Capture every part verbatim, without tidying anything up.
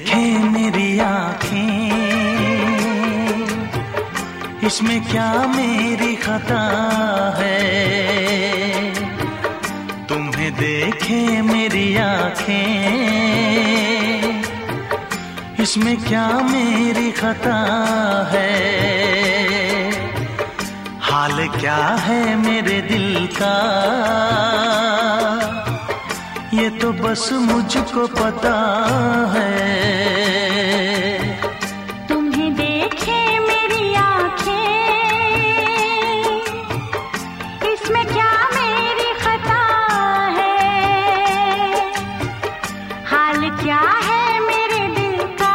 देखे मेरी आँखें, इसमें क्या मेरी खता है। तुम्हें देखे मेरी आँखें, इसमें क्या मेरी खता है। हाल क्या है मेरे दिल का, ये तो बस मुझको पता है। तुम्हें देखे मेरी आँखें, इसमें क्या मेरी खता है। हाल क्या है मेरे दिल का,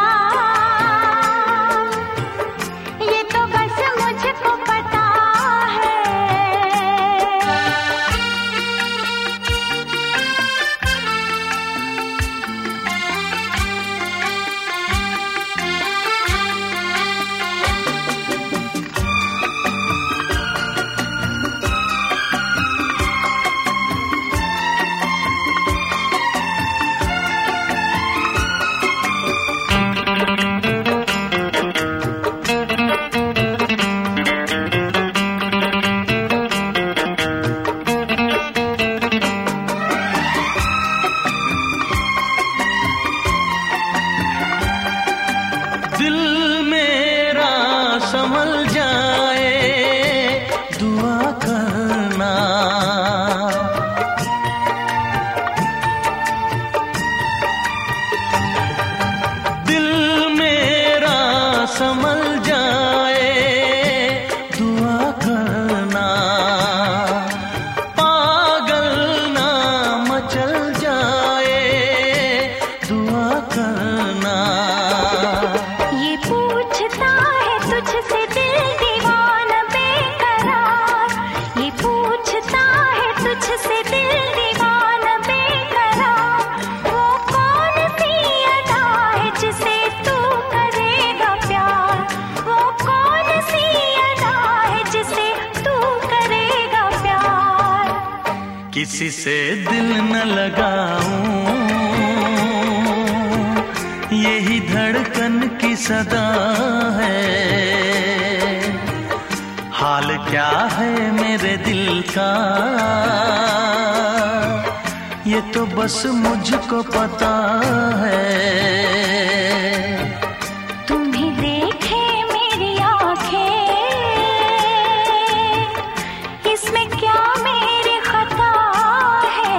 ये तो बस मुझको पता है। दिल मेरा संभल जाए, दुआ करना। दिल मेरा संभल जाए, दुआ करना। पागल ना मचल जाए, दुआ करना। ये पूछता है तुझसे दिल दीवाना बेकरार, ये पूछता है तुझसे दिल दीवाना बेकरार। वो कौन सी अदा है जिसे तू करेगा प्यार, वो कौन सी अदा है जिसे तू करेगा प्यार। किसी से दिल न लगाऊं, यही धड़कन की सदा है। हाल क्या है मेरे दिल का, ये तो बस मुझको पता है। तुम्हें देखे मेरी आँखें, इसमें क्या मेरी खता है।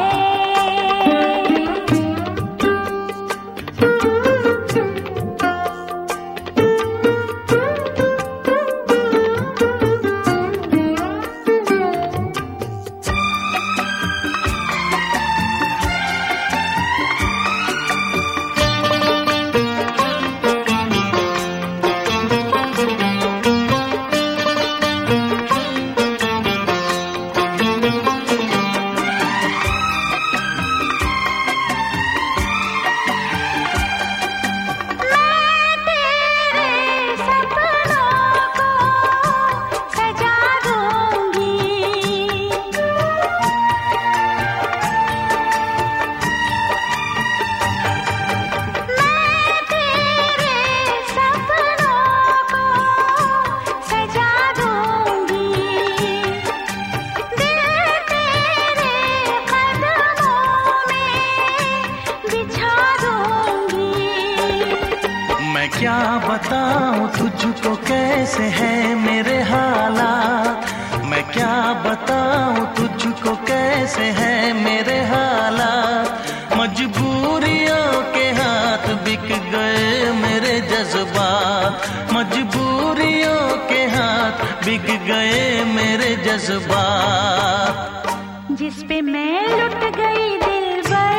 मैं क्या बताऊं तुझको कैसे है मेरे हालात, मैं क्या बताऊं तुझको कैसे है मेरे हालात। मजबूरियों के हाथ बिक गए मेरे जज्बात, मजबूरियों के हाथ बिक गए मेरे जज्बात। जिस पे मैं लुट गई दिलबर,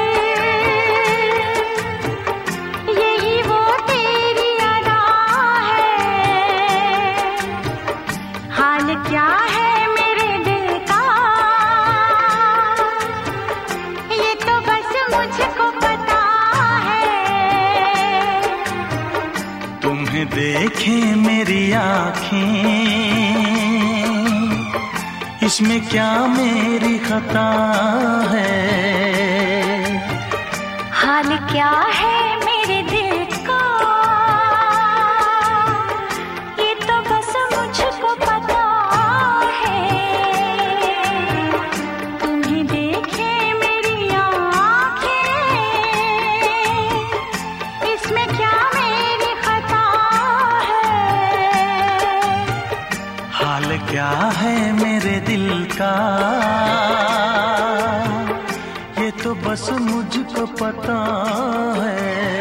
यही वो तेरी अदा है। हाल क्या है मेरे दिल का, ये तो बस मुझको पता है। तुम्हें देखे मेरी आँखें, इसमें क्या मेरी खता है। हाल क्या है मेरे दिल का। बस मुझको पता है।